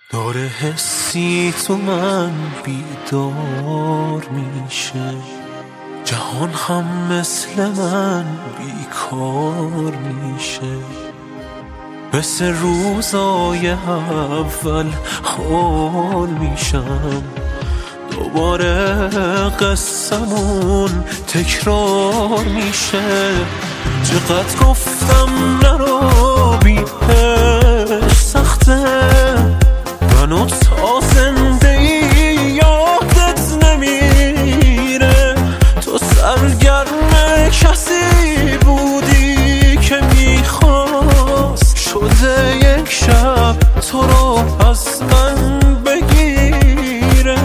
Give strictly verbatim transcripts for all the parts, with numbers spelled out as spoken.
داره حسی تو من بیدار میشه، جهان هم مثل من بیکار میشه. مثل روزای اول حال میشم، دوباره قصمون تکرار میشه. چقدر گفتم نرو بیش سخته، منو تا زنده ای یادت نمیره. تو سرگرم کسی بودی که میخواست، شده یک شب تو رو از من بگیره.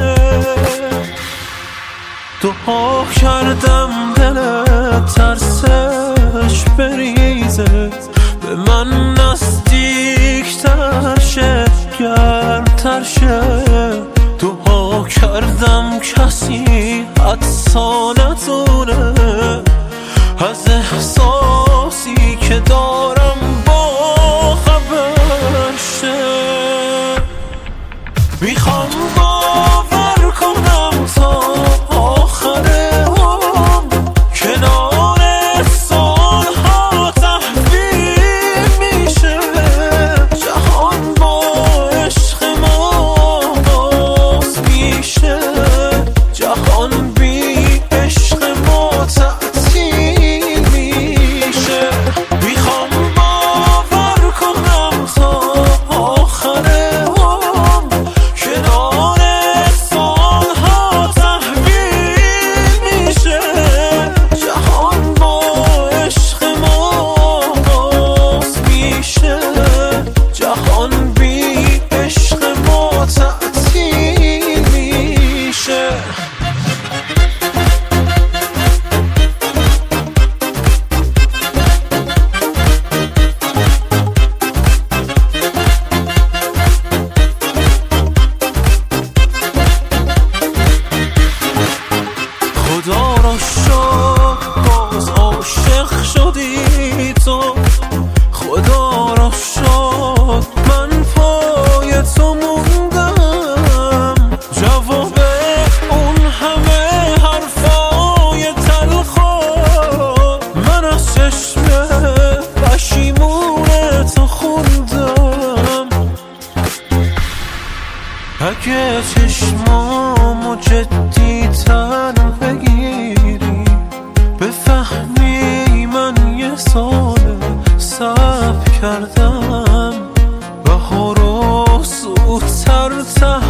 دعا کردم دلت ترسش بریزه، به من نزدیکتر شه، گرمتر شه. دعا کردم کسی حدسا نتونه از احساسی که دارم با خبر شه. میخوام باور کنم تا آخر هم کنار سالها تحویل میشه. جهان با عشق ما باز میشه، جهان بی عشق ما تعطیل میشه. میخوام باور کنم تا آخر هم کنار سالها تحویل میشه. جهان با عشق ما باز میشه، جهان بی عشق ما تعطیل میشه. خدا را شکر باز عاشق شدی تو، خدا را شکر من پای تو موندم. جواب اون همه حرفای تلخا من از چشم پشیمون تو خوندم. اگه چشمامو جدی تر بگیری، بفهمی من یه سال صبر کردم، بهارو زودتر ته